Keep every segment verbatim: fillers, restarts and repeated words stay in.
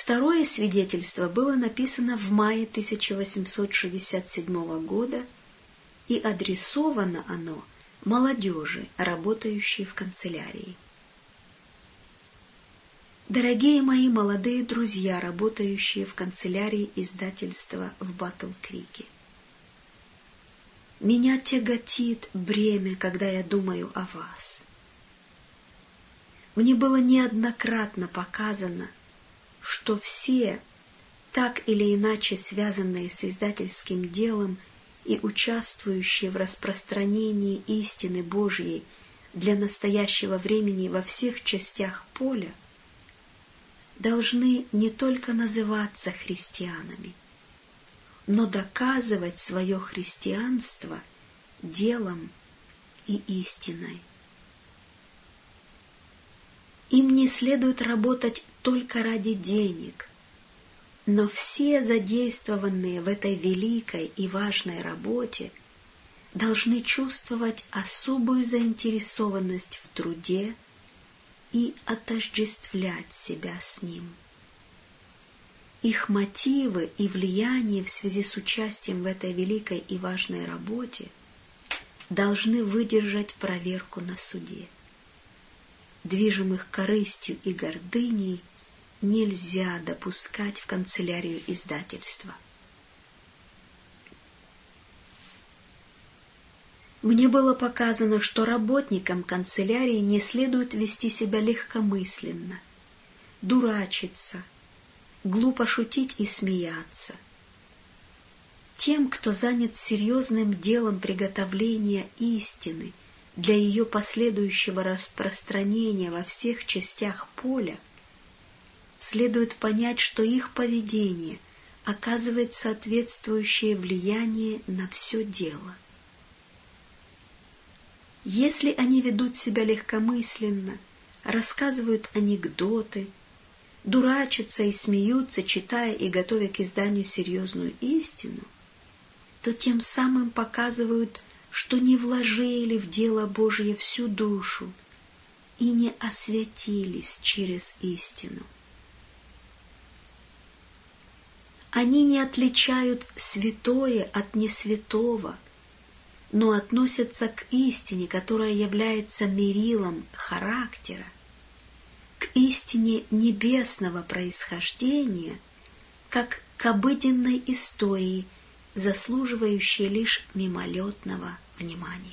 Второе свидетельство было написано в мае тысяча восемьсот шестьдесят седьмого года, и адресовано оно молодежи, работающей в канцелярии. Дорогие мои молодые друзья, работающие в канцелярии издательства в Батл-Крике, меня тяготит бремя, когда я думаю о вас. Мне было неоднократно показано, что все, так или иначе связанные с издательским делом и участвующие в распространении истины Божьей для настоящего времени во всех частях поля, должны не только называться христианами, но доказывать свое христианство делом и истиной. Им не следует работать только ради денег, но все задействованные в этой великой и важной работе должны чувствовать особую заинтересованность в труде и отождествлять себя с ним. Их мотивы и влияние в связи с участием в этой великой и важной работе должны выдержать проверку на суде. Движимых корыстью и гордыней нельзя допускать в канцелярию издательства. Мне было показано, что работникам канцелярии не следует вести себя легкомысленно, дурачиться, глупо шутить и смеяться. Тем, кто занят серьезным делом приготовления истины для ее последующего распространения во всех частях поля, следует понять, что их поведение оказывает соответствующее влияние на все дело. Если они ведут себя легкомысленно, рассказывают анекдоты, дурачатся и смеются, читая и готовя к изданию серьезную истину, то тем самым показывают, что не вложили в дело Божье всю душу и не освятились через истину. Они не отличают святое от несвятого, но относятся к истине, которая является мерилом характера, к истине небесного происхождения, как к обыденной истории, заслуживающей лишь мимолетного внимания.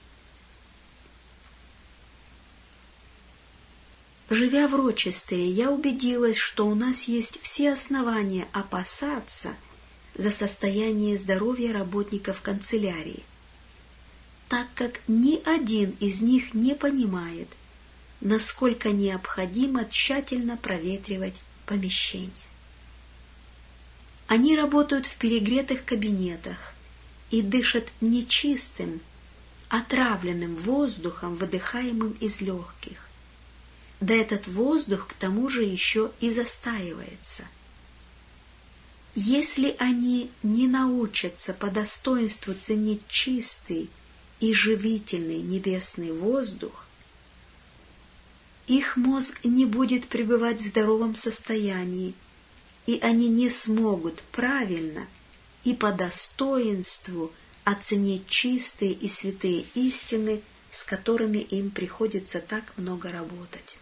Живя в Рочестере, я убедилась, что у нас есть все основания опасаться за состояние здоровья работников канцелярии, так как ни один из них не понимает, насколько необходимо тщательно проветривать помещение. Они работают в перегретых кабинетах и дышат нечистым, отравленным воздухом, выдыхаемым из легких. Да этот воздух к тому же еще и застаивается. Если они не научатся по достоинству ценить чистый и живительный небесный воздух, их мозг не будет пребывать в здоровом состоянии, и они не смогут правильно и по достоинству оценить чистые и святые истины, с которыми им приходится так много работать.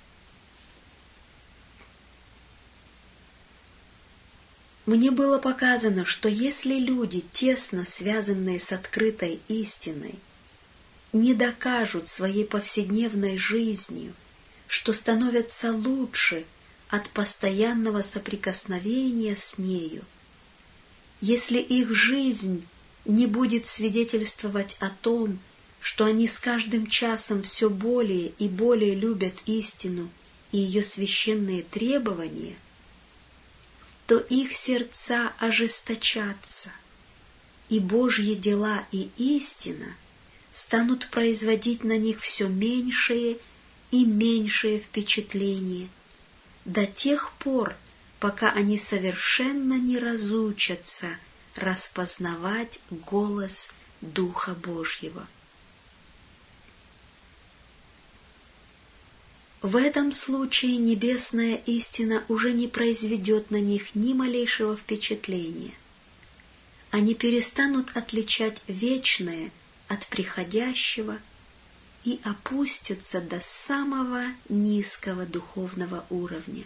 Мне было показано, что если люди, тесно связанные с открытой истиной, не докажут своей повседневной жизнью, что становятся лучше от постоянного соприкосновения с нею, если их жизнь не будет свидетельствовать о том, что они с каждым часом все более и более любят истину и ее священные требования, то их сердца ожесточатся, и Божьи дела и истина станут производить на них все меньшее и меньшее впечатление до тех пор, пока они совершенно не разучатся распознавать голос Духа Божьего. в этом случае небесная истина уже не произведет на них ни малейшего впечатления. Они перестанут отличать вечное от приходящего и опустятся до самого низкого духовного уровня.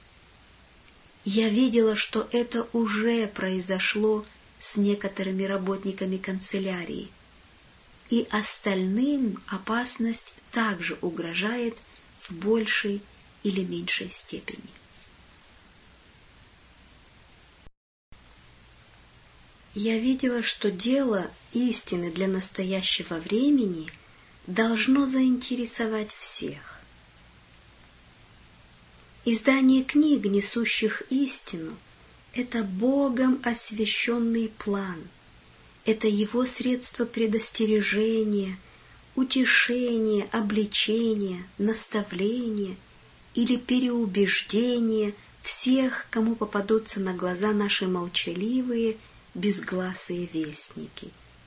Я видела, что это уже произошло с некоторыми работниками канцелярии, и остальным опасность также угрожает в большей или меньшей степени. Я видела, что дело истины для настоящего времени должно заинтересовать всех. Издание книг, несущих истину, это Богом освященный план, это Его средство предостережения, утешения, обличения, наставления или переубеждения всех, кому попадутся на глаза наши молчаливые, безгласые вестники.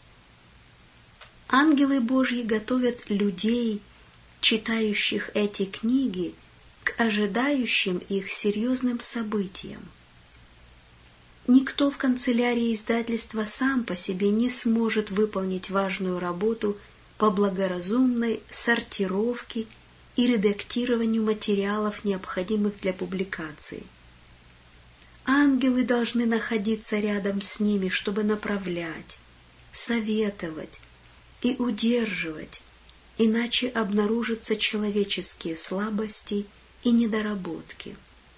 Ангелы Божьи готовят людей, читающих эти книги, к ожидающим их серьезным событиям. Никто в канцелярии издательства сам по себе не сможет выполнить важную работу по благоразумной сортировке и редактированию материалов, необходимых для публикации. Ангелы должны находиться рядом с ними, чтобы направлять, советовать и удерживать, иначе обнаружатся человеческие слабости и недоработки.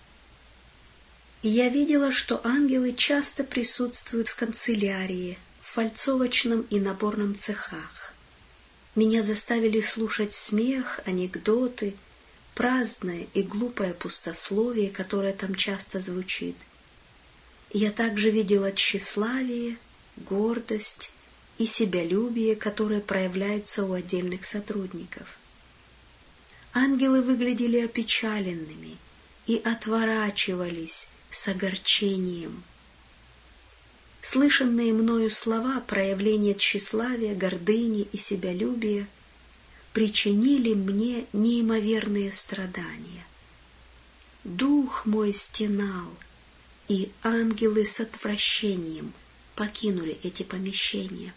Я видела, что ангелы часто присутствуют в канцелярии, в фальцовочном и наборном цехах. Меня заставили слушать смех, анекдоты, праздное и глупое пустословие, которое там часто звучит. Я также видела тщеславие, гордость и себялюбие, которые проявляются у отдельных сотрудников. Ангелы выглядели опечаленными и отворачивались с огорчением. Слышанные мною слова проявления тщеславия, гордыни и себялюбия причинили мне неимоверные страдания. Дух мой стенал, и ангелы с отвращением покинули эти помещения.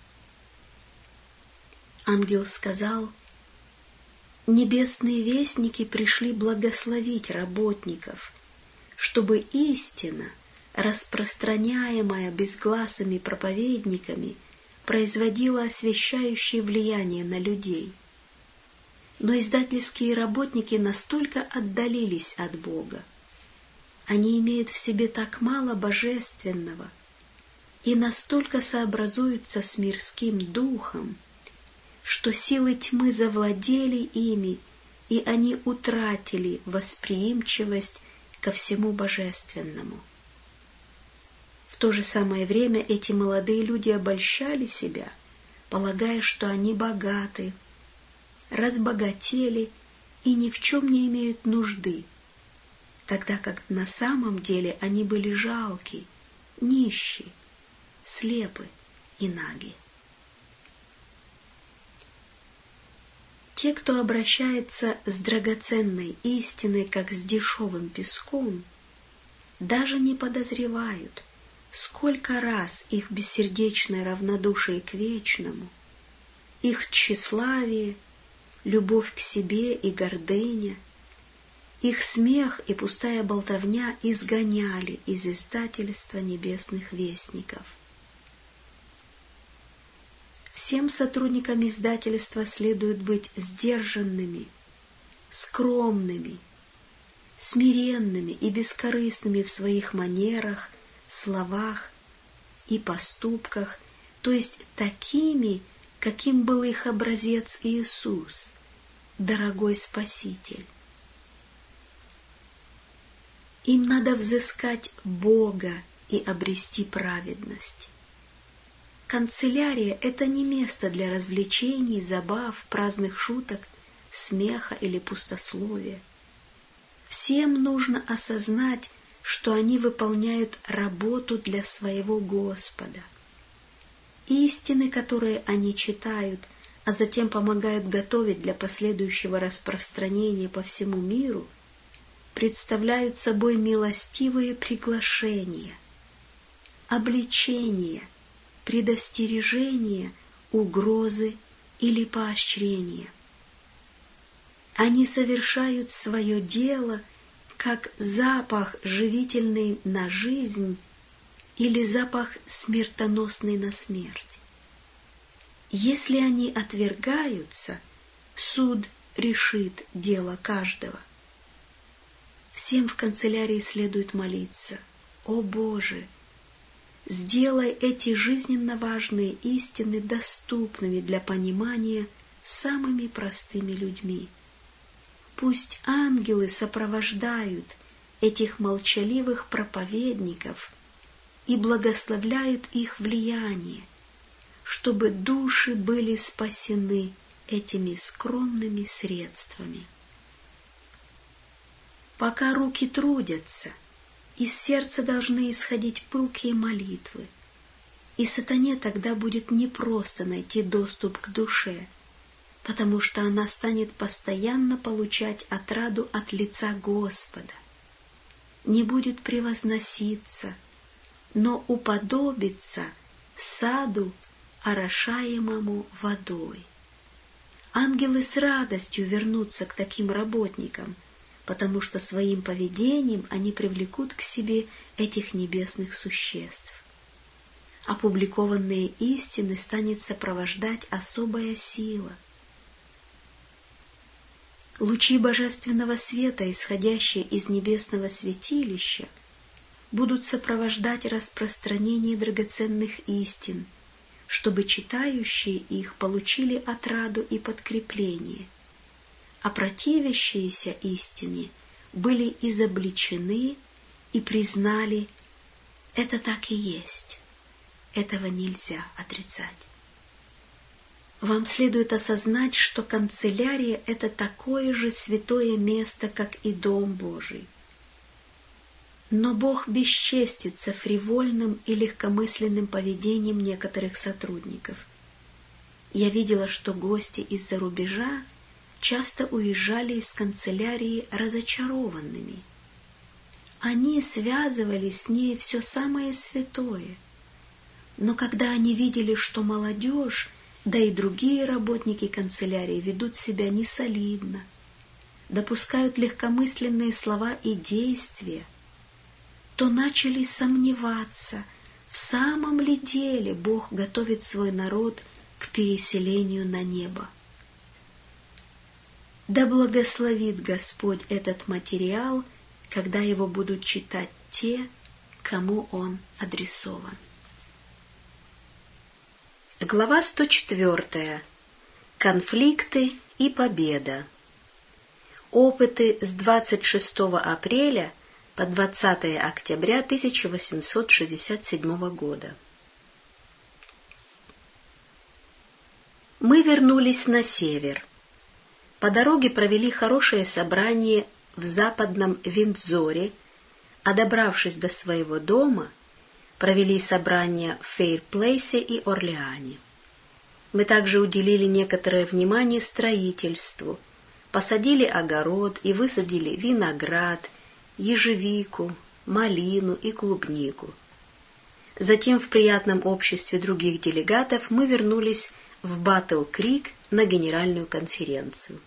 Ангел сказал: «Небесные вестники пришли благословить работников, чтобы истина, распространяемая безгласыми проповедниками, производила освещающее влияние на людей. Но издательские работники настолько отдалились от Бога, они имеют в себе так мало божественного и настолько сообразуются с мирским духом, что силы тьмы завладели ими, и они утратили восприимчивость ко всему божественному. В то же самое время эти молодые люди обольщали себя, полагая, что они богаты, разбогатели и ни в чем не имеют нужды, тогда как на самом деле они были жалки, нищи, слепы и наги. Те, кто обращается с драгоценной истиной, как с дешевым песком, даже не подозревают, сколько раз их бессердечное равнодушие к вечному, их тщеславие, любовь к себе и гордыня, их смех и пустая болтовня изгоняли из издательства небесных вестников. Всем сотрудникам издательства следует быть сдержанными, скромными, смиренными и бескорыстными в своих манерах, словах и поступках, то есть такими, каким был их образец Иисус, дорогой Спаситель. Им надо взыскать Бога и обрести праведность. Канцелярия – это не место для развлечений, забав, праздных шуток, смеха или пустословия. Всем нужно осознать, что они выполняют работу для своего Господа. Истины, которые они читают, а затем помогают готовить для последующего распространения по всему миру, представляют собой милостивые приглашения, обличения, предостережения, угрозы или поощрения. Они совершают свое дело как запах, живительный на жизнь, или запах, смертоносный на смерть. Если они отвергаются, суд решит дело каждого. Всем в канцелярии следует молиться: «О Боже, сделай эти жизненно важные истины доступными для понимания самыми простыми людьми. Пусть ангелы сопровождают этих молчаливых проповедников и благословляют их влияние, чтобы души были спасены этими скромными средствами». Пока руки трудятся, из сердца должны исходить пылкие молитвы, и сатане тогда будет непросто найти доступ к душе, потому что она станет постоянно получать отраду от лица Господа, не будет превозноситься, но уподобится саду, орошаемому водой. Ангелы с радостью вернутся к таким работникам, потому что своим поведением они привлекут к себе этих небесных существ. Опубликованные истины станет сопровождать особая сила. Лучи божественного света, исходящие из небесного святилища, будут сопровождать распространение драгоценных истин, чтобы читающие их получили отраду и подкрепление, а противящиеся истине были изобличены и признали: это так и есть, этого нельзя отрицать. Вам следует осознать, что канцелярия – это такое же святое место, как и Дом Божий. Но Бог бесчестится фривольным и легкомысленным поведением некоторых сотрудников. Я видела, что гости из-за рубежа часто уезжали из канцелярии разочарованными. Они связывали с ней все самое святое. Но когда они видели, что молодежь, да и другие работники канцелярии ведут себя несолидно, допускают легкомысленные слова и действия, то начали сомневаться, в самом ли деле Бог готовит свой народ к переселению на небо. Да благословит Господь этот материал, когда его будут читать те, кому он адресован. Глава сто четвёртая. Конфликты и победа. Опыты с двадцать шестого апреля по двадцатое октября тысяча восемьсот шестьдесят седьмого года. Мы вернулись на север. По дороге провели хорошее собрание в западном Виндзоре, а добравшись до своего дома, провели собрания в Фейрплейсе и Орлеане. Мы также уделили некоторое внимание строительству, посадили огород и высадили виноград, ежевику, малину и клубнику. Затем в приятном обществе других делегатов мы вернулись в Батл-Крик на генеральную конференцию.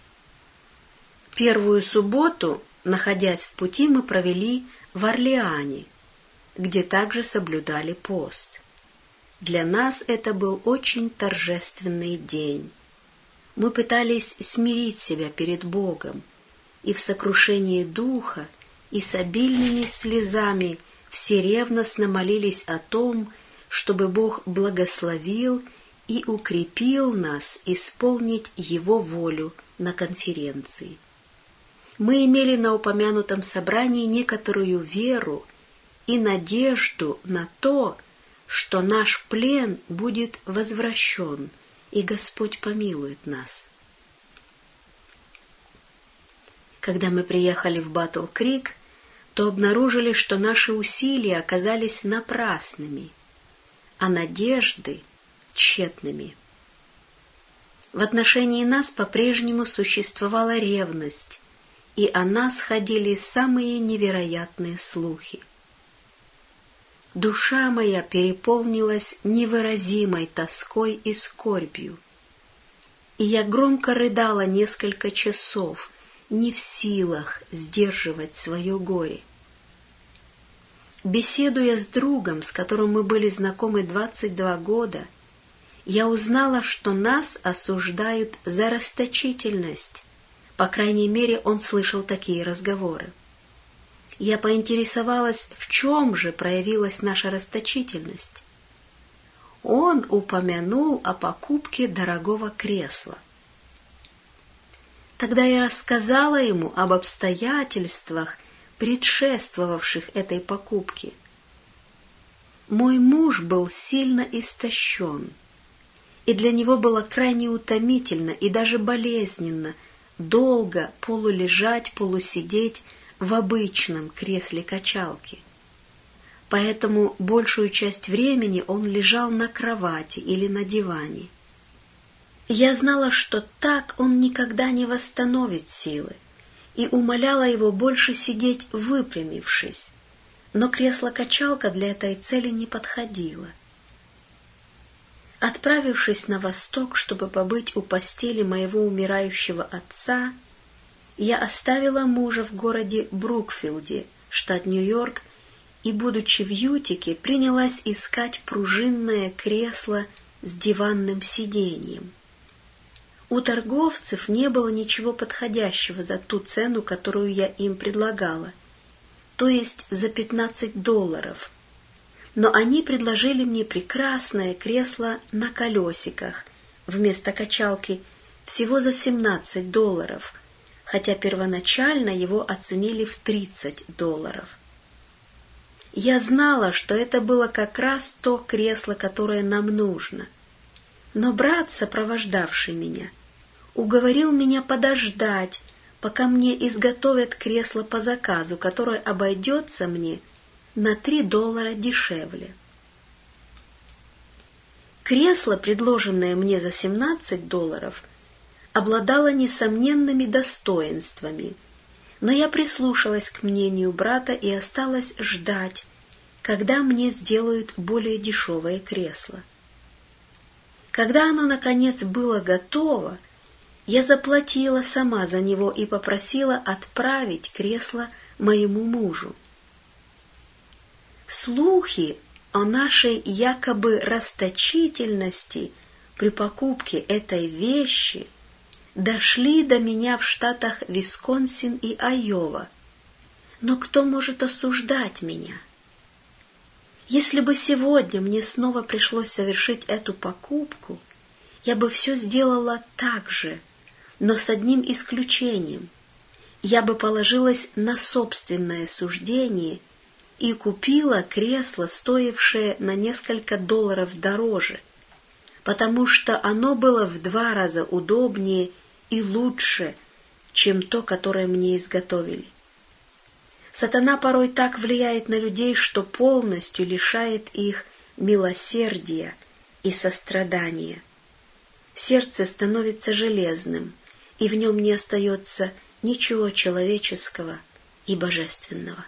Первую субботу, находясь в пути, мы провели в Орлеане, где также соблюдали пост. Для нас это был очень торжественный день. Мы пытались смирить себя перед Богом, и в сокрушении духа и с обильными слезами все ревностно молились о том, чтобы Бог благословил и укрепил нас исполнить Его волю на конференции. Мы имели на упомянутом собрании некоторую веру и надежду на то, что наш плен будет возвращен, и Господь помилует нас. Когда мы приехали в Батл-Крик, то обнаружили, что наши усилия оказались напрасными, а надежды тщетными. В отношении нас по-прежнему существовала ревность, и о нас ходили самые невероятные слухи. Душа моя переполнилась невыразимой тоской и скорбью, и я громко рыдала несколько часов, не в силах сдерживать свое горе. Беседуя с другом, с которым мы были знакомы двадцать два года, я узнала, что нас осуждают за расточительность. По крайней мере, он слышал такие разговоры. Я поинтересовалась, в чем же проявилась наша расточительность. Он упомянул о покупке дорогого кресла. Тогда я рассказала ему об обстоятельствах, предшествовавших этой покупке. Мой муж был сильно истощен, и для него было крайне утомительно и даже болезненно долго полулежать, полусидеть в обычном кресле-качалке. Поэтому большую часть времени он лежал на кровати или на диване. Я знала, что так он никогда не восстановит силы, и умоляла его больше сидеть выпрямившись, но кресло-качалка для этой цели не подходило. Отправившись на восток, чтобы побыть у постели моего умирающего отца, я оставила мужа в городе Брукфилде, штат Нью-Йорк, и, будучи в Ютике, принялась искать пружинное кресло с диванным сиденьем. У торговцев не было ничего подходящего за ту цену, которую я им предлагала, то есть за пятнадцать долларов. Но они предложили мне прекрасное кресло на колесиках вместо качалки всего за семнадцать долларов, хотя первоначально его оценили в тридцать долларов. Я знала, что это было как раз то кресло, которое нам нужно, но брат, сопровождавший меня, уговорил меня подождать, пока мне изготовят кресло по заказу, которое обойдется мне на три доллара дешевле. Кресло, предложенное мне за семнадцать долларов, обладало несомненными достоинствами, но я прислушалась к мнению брата и осталась ждать, когда мне сделают более дешевое кресло. Когда оно, наконец, было готово, я заплатила сама за него и попросила отправить кресло моему мужу. Слухи о нашей якобы расточительности при покупке этой вещи дошли до меня в штатах Висконсин и Айова. Но кто может осуждать меня? Если бы сегодня мне снова пришлось совершить эту покупку, я бы все сделала так же, но с одним исключением. Я бы положилась на собственное суждение и купила кресло, стоившее на несколько долларов дороже, потому что оно было в два раза удобнее и лучше, чем то, которое мне изготовили. Сатана порой так влияет на людей, что полностью лишает их милосердия и сострадания. Сердце становится железным, и в нем не остается ничего человеческого и божественного.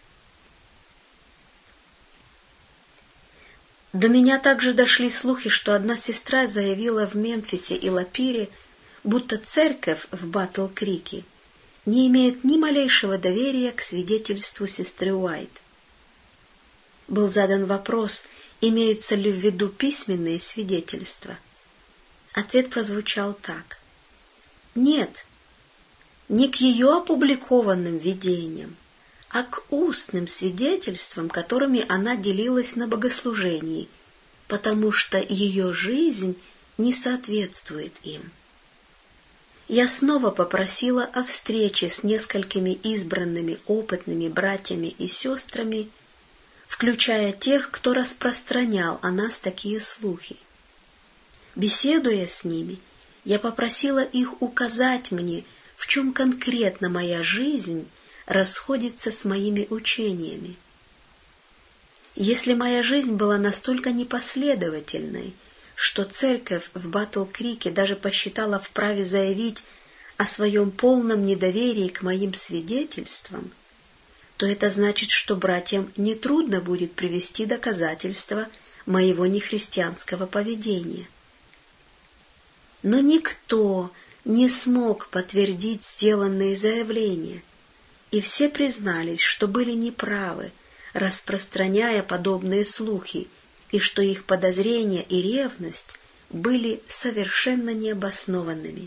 До меня также дошли слухи, что одна сестра заявила в Мемфисе и Лапире, будто церковь в Батл-Крике не имеет ни малейшего доверия к свидетельству сестры Уайт. Был задан вопрос, имеются ли в виду письменные свидетельства. Ответ прозвучал так: нет, не к ее опубликованным видениям, а к устным свидетельствам, которыми она делилась на богослужении, потому что ее жизнь не соответствует им. Я снова попросила о встрече с несколькими избранными опытными братьями и сестрами, включая тех, кто распространял о нас такие слухи. Беседуя с ними, я попросила их указать мне, в чем конкретно моя жизнь расходится с моими учениями. Если моя жизнь была настолько непоследовательной, что церковь в Батл-Крике даже посчитала вправе заявить о своем полном недоверии к моим свидетельствам, то это значит, что братьям нетрудно будет привести доказательства моего нехристианского поведения. Но никто не смог подтвердить сделанные заявления, и все признались, что были неправы, распространяя подобные слухи, и что их подозрения и ревность были совершенно необоснованными.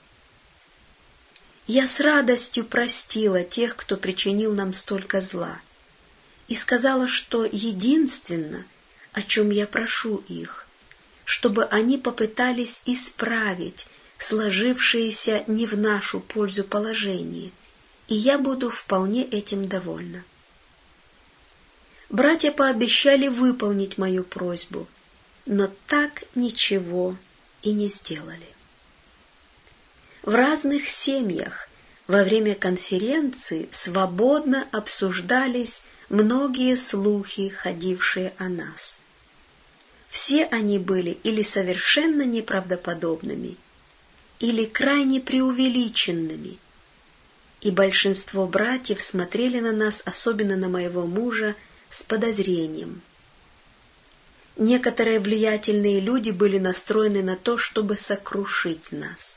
Я с радостью простила тех, кто причинил нам столько зла, и сказала, что единственно, о чем я прошу их, чтобы они попытались исправить сложившееся не в нашу пользу положение, и я буду вполне этим довольна. Братья пообещали выполнить мою просьбу, но так ничего и не сделали. В разных семьях во время конференции свободно обсуждались многие слухи, ходившие о нас. Все они были или совершенно неправдоподобными, или крайне преувеличенными, и большинство братьев смотрели на нас, особенно на моего мужа, с подозрением. Некоторые влиятельные люди были настроены на то, чтобы сокрушить нас.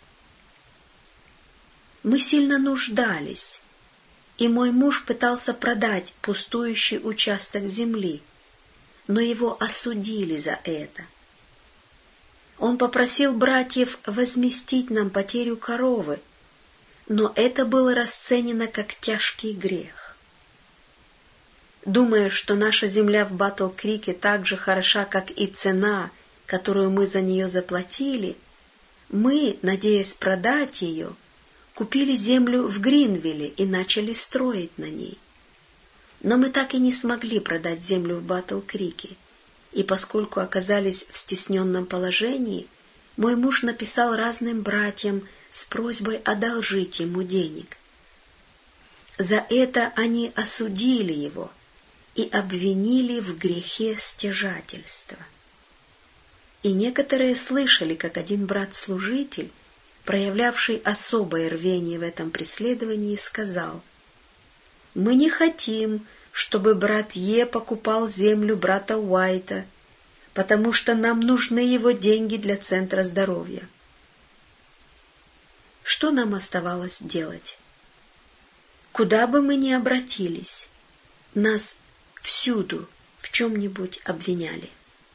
Мы сильно нуждались, и мой муж пытался продать пустующий участок земли, но его осудили за это. Он попросил братьев возместить нам потерю коровы, но это было расценено как тяжкий грех. Думая, что наша земля в Батл-Крике так же хороша, как и цена, которую мы за нее заплатили, мы, надеясь продать ее, купили землю в Гринвилле и начали строить на ней. Но мы так и не смогли продать землю в Батл-Крике, и поскольку оказались в стесненном положении, мой муж написал разным братьям с просьбой одолжить ему денег. За это они осудили его и обвинили в грехе стяжательства. И некоторые слышали, как один брат-служитель, проявлявший особое рвение в этом преследовании, сказал: «Мы не хотим, чтобы брат Е покупал землю брата Уайта, потому что нам нужны его деньги для центра здоровья». Что нам оставалось делать? Куда бы мы ни обратились, нас всюду в чем-нибудь обвиняли.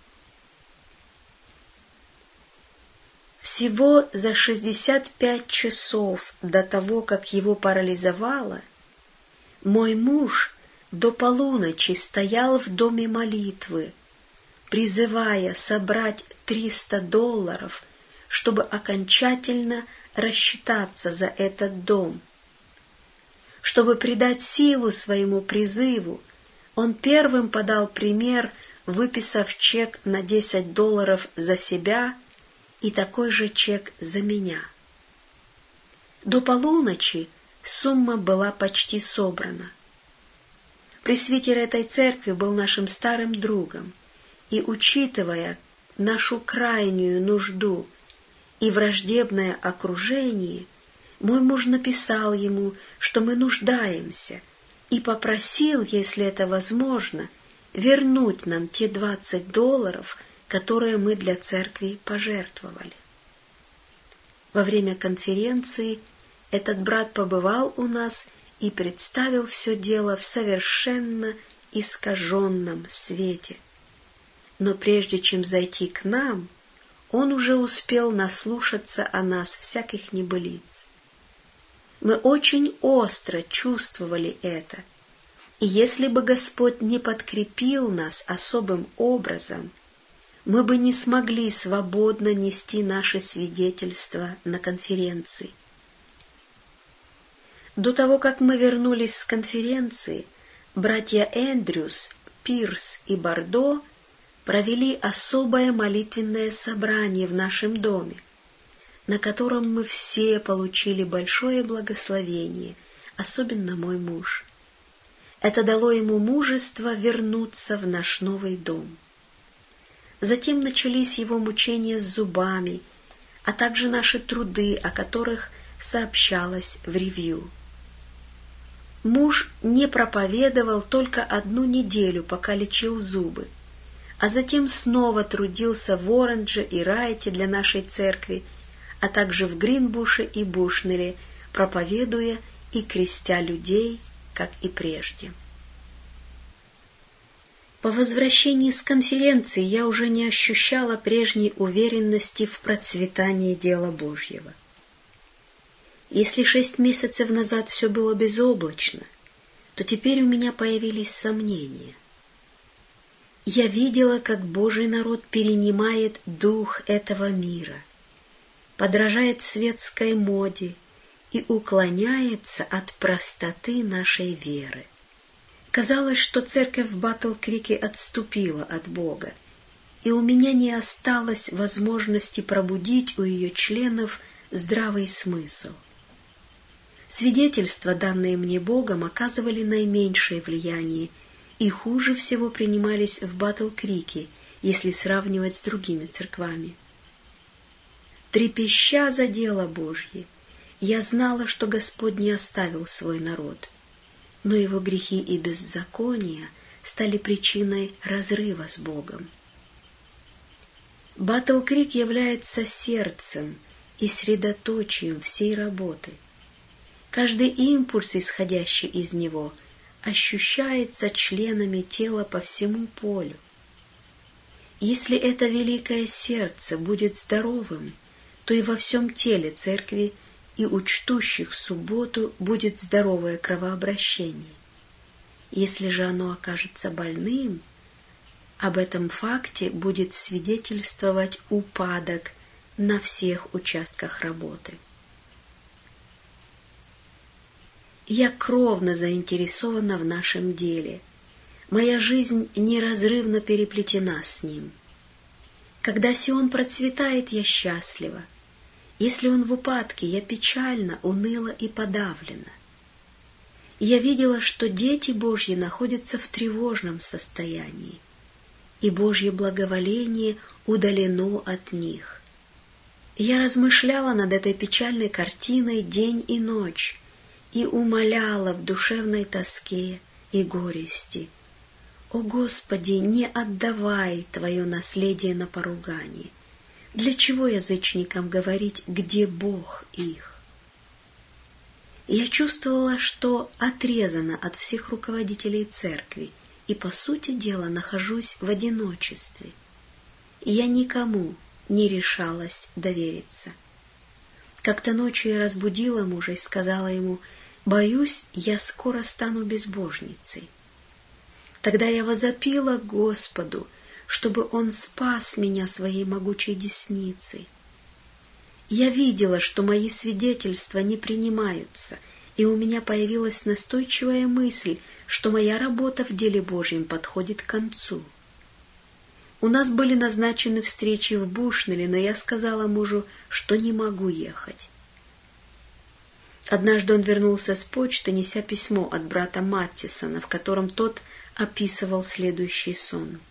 Всего за шестьдесят пять часов до того, как его парализовало, мой муж до полуночи стоял в доме молитвы, призывая собрать триста долларов, чтобы окончательно рассчитаться за этот дом. Чтобы придать силу своему призыву, он первым подал пример, выписав чек на десять долларов за себя и такой же чек за меня. До полуночи сумма была почти собрана. Пресвитер этой церкви был нашим старым другом, и, учитывая нашу крайнюю нужду и враждебное окружение, мой муж написал ему, что мы нуждаемся, и попросил, если это возможно, вернуть нам те двадцать долларов, которые мы для церкви пожертвовали. Во время конференции этот брат побывал у нас и представил все дело в совершенно искаженном свете. Но прежде чем зайти к нам, он уже успел наслушаться о нас всяких небылиц. Мы очень остро чувствовали это, и если бы Господь не подкрепил нас особым образом, мы бы не смогли свободно нести наше свидетельство на конференции. До того, как мы вернулись с конференции, братья Эндрюс, Пирс и Бордо провели особое молитвенное собрание в нашем доме, на котором мы все получили большое благословение, особенно мой муж. Это дало ему мужество вернуться в наш новый дом. Затем начались его мучения с зубами, а также наши труды, о которых сообщалось в ревью. Муж не проповедовал только одну неделю, пока лечил зубы, а затем снова трудился в Оранже и Райте для нашей церкви, а также в Гринбуше и Бушнеле, проповедуя и крестя людей, как и прежде. По возвращении с конференции я уже не ощущала прежней уверенности в процветании дела Божьего. Если шесть месяцев назад все было безоблачно, то теперь у меня появились сомнения. Я видела, как Божий народ перенимает дух этого мира, подражает светской моде и уклоняется от простоты нашей веры. Казалось, что церковь в Батл-Крике отступила от Бога, и у меня не осталось возможности пробудить у ее членов здравый смысл. Свидетельства, данные мне Богом, оказывали наименьшее влияние и хуже всего принимались в Батл-Крике, если сравнивать с другими церквами. Трепеща за дело Божье, я знала, что Господь не оставил свой народ, но его грехи и беззакония стали причиной разрыва с Богом. Батл-Крик является сердцем и средоточием всей работы. Каждый импульс, исходящий из него, ощущается членами тела по всему полю. Если это великое сердце будет здоровым, то и во всем теле церкви и у чтущих субботу будет здоровое кровообращение. Если же оно окажется больным, об этом факте будет свидетельствовать упадок на всех участках работы. Я кровно заинтересована в нашем деле. Моя жизнь неразрывно переплетена с ним. Когда Сион процветает, я счастлива. Если он в упадке, я печальна, уныла и подавлена. Я видела, что дети Божьи находятся в тревожном состоянии, и Божье благоволение удалено от них. Я размышляла над этой печальной картиной день и ночь и умоляла в душевной тоске и горести: «О Господи, не отдавай Твое наследие на поругание! Для чего язычникам говорить, где Бог их?» Я чувствовала, что отрезана от всех руководителей церкви и, по сути дела, нахожусь в одиночестве. И я никому не решалась довериться. Как-то ночью я разбудила мужа и сказала ему: «Боюсь, я скоро стану безбожницей». Тогда я возопила Господу, чтобы Он спас меня своей могучей десницей. Я видела, что мои свидетельства не принимаются, и у меня появилась настойчивая мысль, что моя работа в деле Божьем подходит к концу. У нас были назначены встречи в Бушнеле, но я сказала мужу, что не могу ехать. Однажды он вернулся с почты, неся письмо от брата Маттисона, в котором тот описывал следующий сон.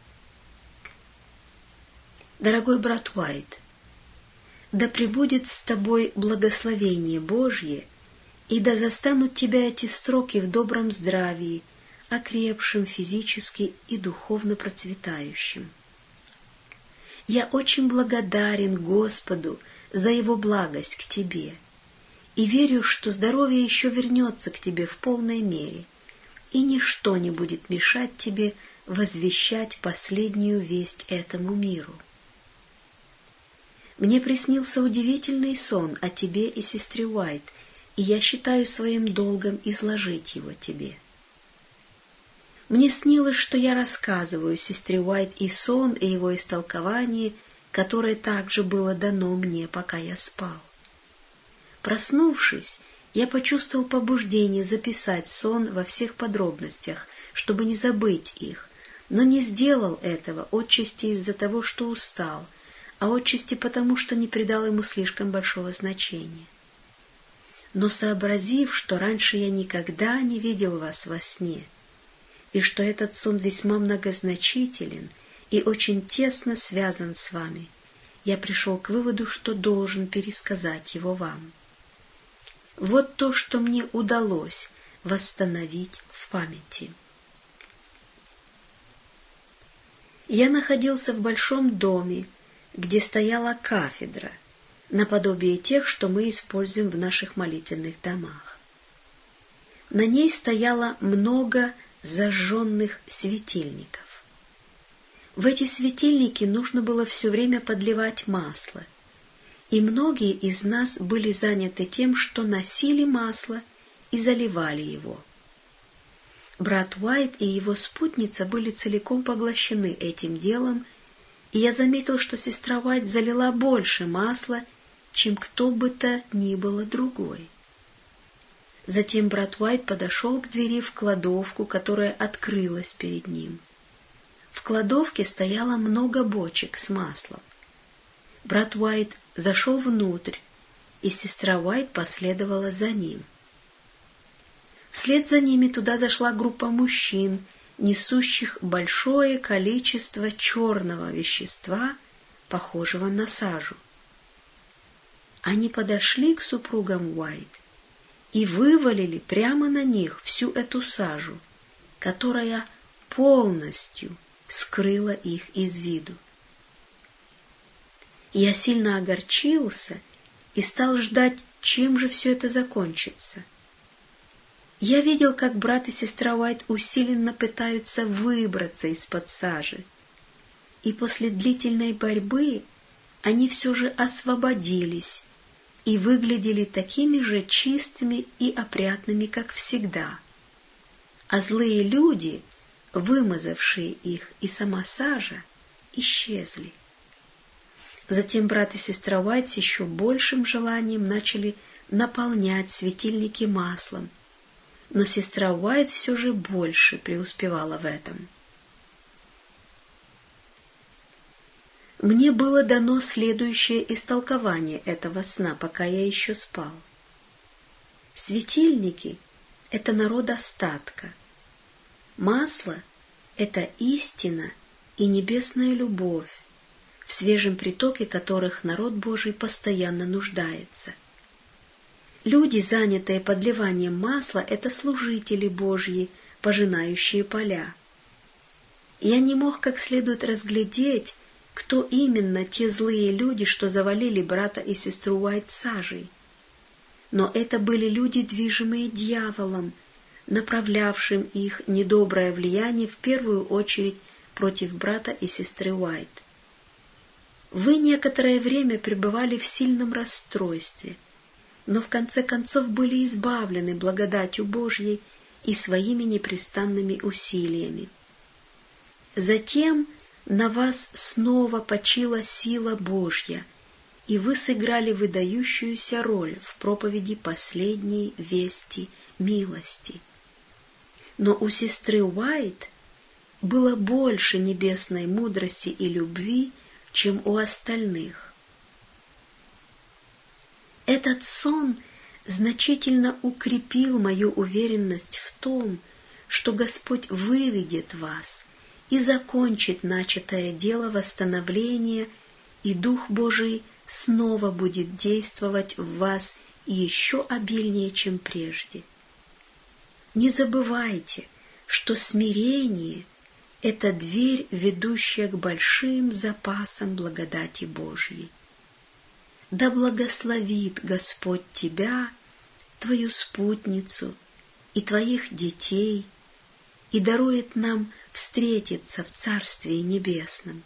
«Дорогой брат Уайт, да пребудет с тобой благословение Божье, и да застанут тебя эти строки в добром здравии, окрепшим физически и духовно процветающим. Я очень благодарен Господу за Его благость к тебе, и верю, что здоровье еще вернется к тебе в полной мере, и ничто не будет мешать тебе возвещать последнюю весть этому миру. Мне приснился удивительный сон о тебе и сестре Уайт, и я считаю своим долгом изложить его тебе. Мне снилось, что я рассказываю сестре Уайт и сон, и его истолкование, которое также было дано мне, пока я спал. Проснувшись, я почувствовал побуждение записать сон во всех подробностях, чтобы не забыть их, но не сделал этого отчасти из-за того, что устал, а отчасти потому, что не придал ему слишком большого значения. Но сообразив, что раньше я никогда не видел вас во сне, и что этот сон весьма многозначителен, и очень тесно связан с вами, я пришел к выводу, что должен пересказать его вам. Вот то, что мне удалось восстановить в памяти. Я находился в большом доме, где стояла кафедра, наподобие тех, что мы используем в наших молитвенных домах. На ней стояло много зажженных светильников. В эти светильники нужно было все время подливать масло, и многие из нас были заняты тем, что носили масло и заливали его. Брат Уайт и его спутница были целиком поглощены этим делом, и я заметил, что сестра Уайт залила больше масла, чем кто бы то ни было другой. Затем брат Уайт подошел к двери в кладовку, которая открылась перед ним. В кладовке стояло много бочек с маслом. Брат Уайт зашел внутрь, и сестра Уайт последовала за ним. Вслед за ними туда зашла группа мужчин, несущих большое количество черного вещества, похожего на сажу. Они подошли к супругам Уайт и вывалили прямо на них всю эту сажу, которая полностью скрыла их из виду. Я сильно огорчился и стал ждать, чем же все это закончится. Я видел, как брат и сестра Уайт усиленно пытаются выбраться из-под сажи, и после длительной борьбы они все же освободились и выглядели такими же чистыми и опрятными, как всегда. А злые люди, вымазавшие их, и сама сажа, исчезли. Затем брат и сестра Уайт с еще большим желанием начали наполнять светильники маслом, но сестра Уайт все же больше преуспевала в этом. Мне было дано следующее истолкование этого сна, пока я еще спал. Светильники – это народ остатка. Масло – это истина и небесная любовь, в свежем притоке которых народ Божий постоянно нуждается. Люди, занятые подливанием масла, это служители Божьи, пожинающие поля. Я не мог как следует разглядеть, кто именно те злые люди, что завалили брата и сестру Уайт сажей. Но это были люди, движимые дьяволом, направлявшим их недоброе влияние в первую очередь против брата и сестры Уайт. Вы некоторое время пребывали в сильном расстройстве, но в конце концов были избавлены благодатью Божьей и своими непрестанными усилиями. Затем на вас снова почила сила Божья, и вы сыграли выдающуюся роль в проповеди последней вести милости. Но у сестры Уайт было больше небесной мудрости и любви, чем у остальных. Этот сон значительно укрепил мою уверенность в том, что Господь выведет вас и закончит начатое дело восстановления, и Дух Божий снова будет действовать в вас еще обильнее, чем прежде. Не забывайте, что смирение – это дверь, ведущая к большим запасам благодати Божьей. Да благословит Господь тебя, твою спутницу и твоих детей, и дарует нам встретиться в Царстве Небесном.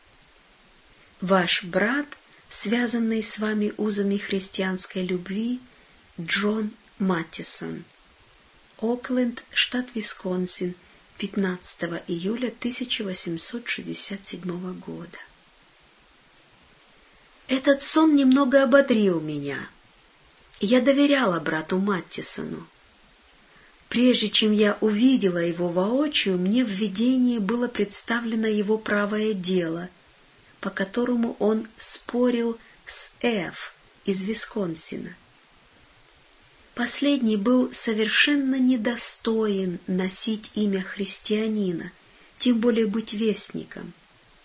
Ваш брат, связанный с вами узами христианской любви, Джон Маттисон. Окленд, штат Висконсин, пятнадцатого июля тысяча восемьсот шестьдесят седьмого года. Этот сон немного ободрил меня. Я доверяла брату Маттисону. Прежде чем я увидела его воочию, мне в видении было представлено его правое дело, по которому он спорил с Эф из Висконсина. Последний был совершенно недостоин носить имя христианина, тем более быть вестником.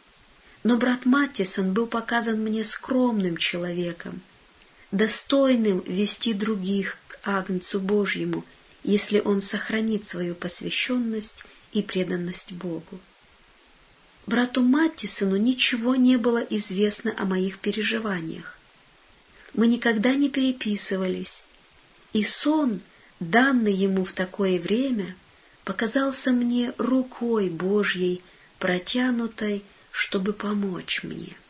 Но брат Маттисон был показан мне скромным человеком, достойным вести других к Агнцу Божьему, если он сохранит свою посвященность и преданность Богу. Брату Маттисону ничего не было известно о моих переживаниях. Мы никогда не переписывались, и сон, данный ему в такое время, показался мне рукой Божьей, протянутой, чтобы помочь мне.